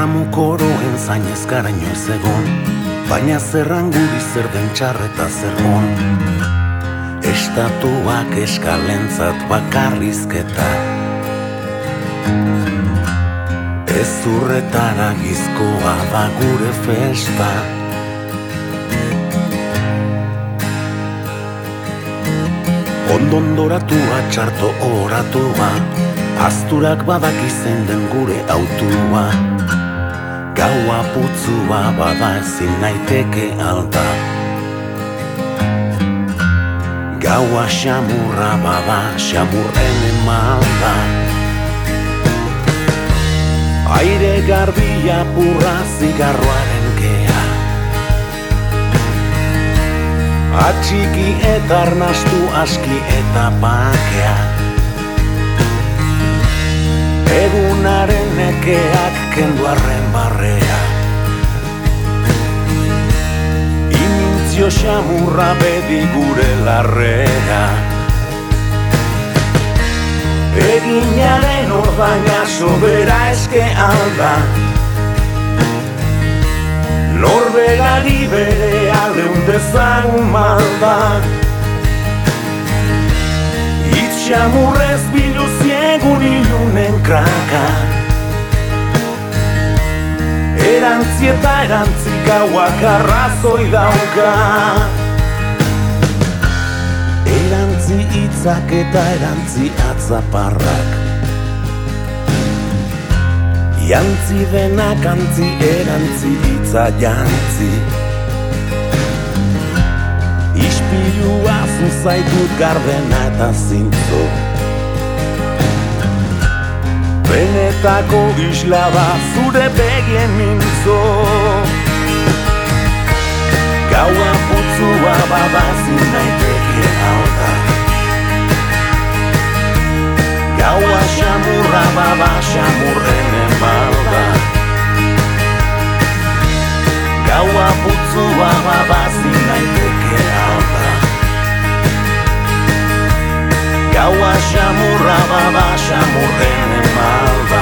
Mamu koroen zainez gara inoiz egon, baina zerran guri zer den txarreta zer on. Estatuak eskalentzat bakarrizketa, ez urretara gizkoa da gure festa. Ondondoratua txarto oratua, azturak badaki zein den gure autua. Gaua putzua bada ezin naiteke alda, gaua xamurra bada xamurren emalda. Aire garbia purra zigarroaren kea, atxiki eta arnastu aski eta bakea. Egunaren nekeak kendu arren barrea, imintzio xamurra bedi gure larrea. Eginaren ordaina sobera eske alda, norberari bere aldeun dezagun malda. Itxamurrez biluziegun ilunen kraka, erantzi eta erantzi gauak arrazoi dauka. Erantzi hitzak eta erantzi atzaparrak, jantzi denak antzi, erantzi hitza jantzi. Ispilua zuzaitut gardena eta zintzo, benetako isla da zure begien mintzo. Gaua putzua babazin naiteke alda, gaua xamurra baba xamurren emalda. Gaua putzua babazin naiteke alda, gaua xamurra baba xamurren emalda.